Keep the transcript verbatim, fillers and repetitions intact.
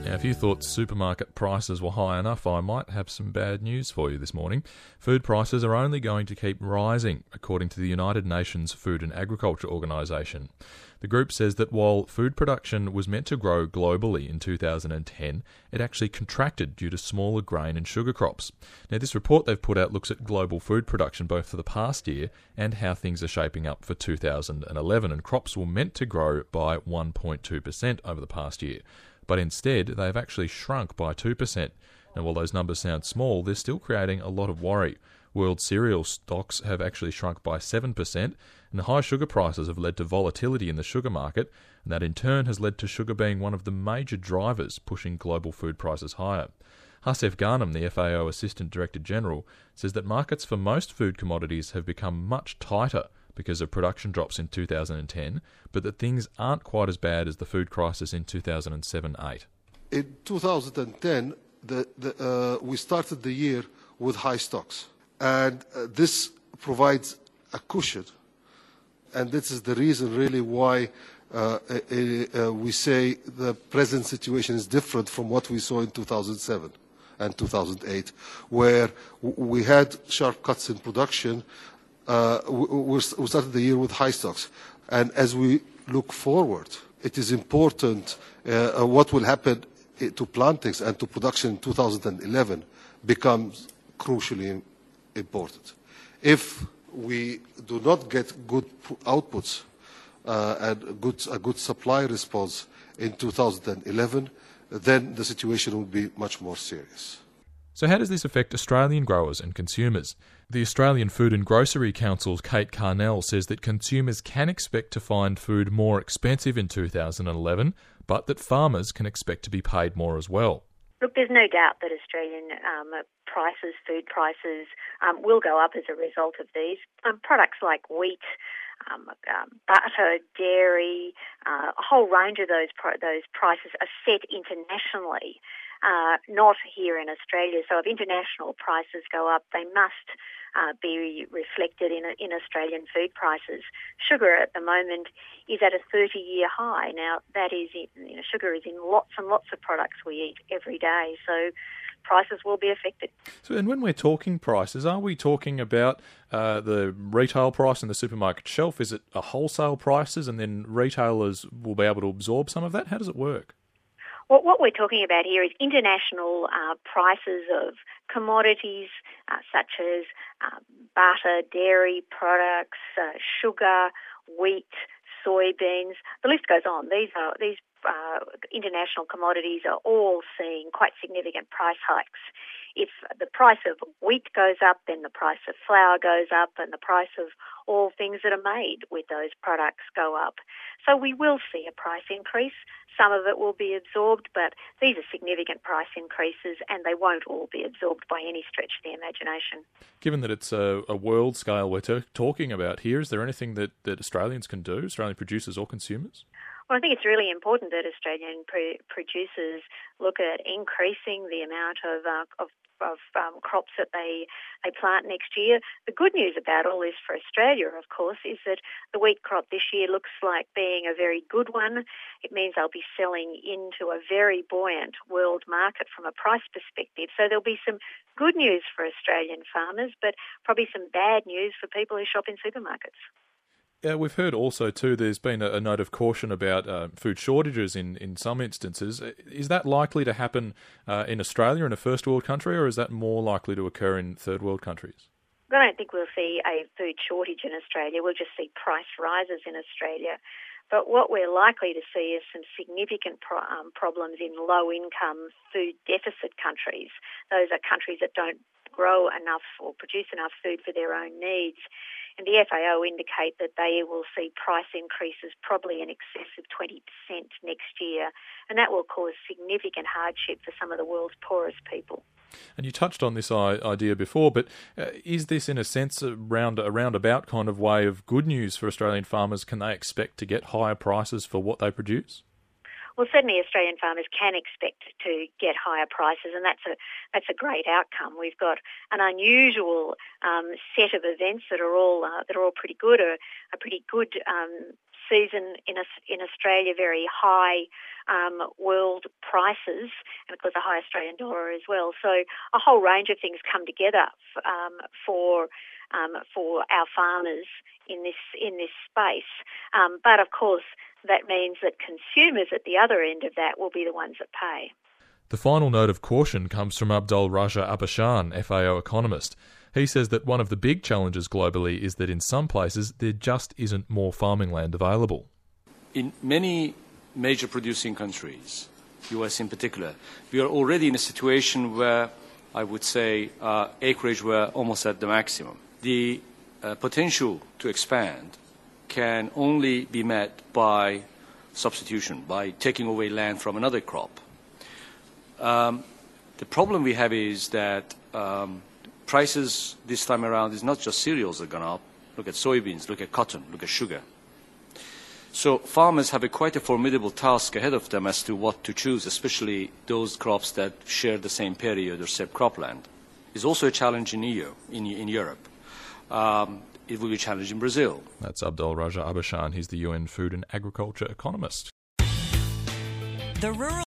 Now, if you thought supermarket prices were high enough, I might have some bad news for you this morning. Food prices are only going to keep rising, according to the United Nations Food and Agriculture Organization. The group says that while food production was meant to grow globally in two thousand ten, it actually contracted due to smaller grain and sugar crops. Now, this report they've put out looks at global food production both for the past year and how things are shaping up for two thousand eleven, and crops were meant to grow by one point two percent over the past year. But instead, they've actually shrunk by two percent. Now, while those numbers sound small, they're still creating a lot of worry. World cereal stocks have actually shrunk by seven percent, and the high sugar prices have led to volatility in the sugar market, and that in turn has led to sugar being one of the major drivers pushing global food prices higher. Hasef Ghanem, the F A O Assistant Director General, says that markets for most food commodities have become much tighter because of production drops in two thousand ten, but that things aren't quite as bad as the food crisis in two thousand seven eight. In two thousand ten, the, the, uh, we started the year with high stocks, and uh, this provides a cushion, and this is the reason really why uh, uh, uh, we say the present situation is different from what we saw in two thousand seven and two thousand eight, where we had sharp cuts in production. Uh, we, we started the year with high stocks, and as we look forward, it is important uh, what will happen to plantings and to production in two thousand eleven becomes crucially important. If we do not get good outputs uh, and good, a good supply response in two thousand eleven, then the situation will be much more serious. So how does this affect Australian growers and consumers? The Australian Food and Grocery Council's Kate Carnell says that consumers can expect to find food more expensive in two thousand eleven, but that farmers can expect to be paid more as well. Look, there's no doubt that Australian um, prices, food prices, um, will go up as a result of these. Um, products like wheat, um, um, butter, dairy, uh, a whole range of those pro- those prices are set internationally. Uh, not here in Australia. So if international prices go up, they must uh, be reflected in in Australian food prices. Sugar at the moment is at a thirty-year high. Now, that is, in, you know, sugar is in lots and lots of products we eat every day. So prices will be affected. So, and when we're talking prices, are we talking about uh, the retail price in the supermarket shelf? Is it a wholesale prices, and then retailers will be able to absorb some of that? How does it work? Well, what we're talking about here is international uh, prices of commodities uh, such as uh, butter, dairy products, uh, sugar, wheat, soybeans. The list goes on. These are these uh, international commodities are all seeing quite significant price hikes. If the price of wheat goes up, then the price of flour goes up, and the price of all things that are made with those products go up. So we will see a price increase. Some of it will be absorbed, but these are significant price increases, and they won't all be absorbed by any stretch of the imagination. Given that it's a, a world scale we're t- talking about here, is there anything that, that Australians can do, Australian producers or consumers? Well, I think it's really important that Australian pre- producers look at increasing the amount of uh, of of um, crops that they they plant next year. The good news about all this for Australia, of course, is that the wheat crop this year looks like being a very good one. It means they'll be selling into a very buoyant world market from a price perspective. So there'll be some good news for Australian farmers, but probably some bad news for people who shop in supermarkets. Uh, we've heard also, too, there's been a, a note of caution about uh, food shortages in, in some instances. Is that likely to happen uh, in Australia, in a first world country, or is that more likely to occur in third world countries? I don't think we'll see a food shortage in Australia. We'll just see price rises in Australia. But what we're likely to see is some significant pro- um, problems in low-income food deficit countries. Those are countries that don't grow enough or produce enough food for their own needs. And the F A O indicate that they will see price increases probably in excess of twenty percent next year, and that will cause significant hardship for some of the world's poorest people. And you touched on this idea before, but uh, is this in a sense a, round, a roundabout kind of way of good news for Australian farmers? Can they expect to get higher prices for what they produce? Well, certainly Australian farmers can expect to get higher prices, and that's a that's a great outcome. We've got an unusual um, set of events that are all uh, that are all pretty good, a, a pretty good um, season in in Australia very high um, world prices, and of course a high Australian dollar as well. So a whole range of things come together f- um, for um, for our farmers in this in this space. Um, but of course that means that consumers at the other end of that will be the ones that pay. The final note of caution comes from Abdul Raja Abashan, F A O economist. He says that one of the big challenges globally is that in some places there just isn't more farming land available. In many major producing countries, U S in particular, we are already in a situation where I would say uh, acreage were almost at the maximum. The uh, potential to expand can only be met by substitution, by taking away land from another crop. Um, the problem we have is that um, prices this time around is not just cereals that have gone up. Look at soybeans, look at cotton, look at sugar. So farmers have a quite a formidable task ahead of them as to what to choose, especially those crops that share the same period or same cropland. It's also a challenge in E U, in, in Europe. Um, it will be a challenge in Brazil. That's Abdul Raja Abashan. He's the U N Food and Agriculture economist. The rural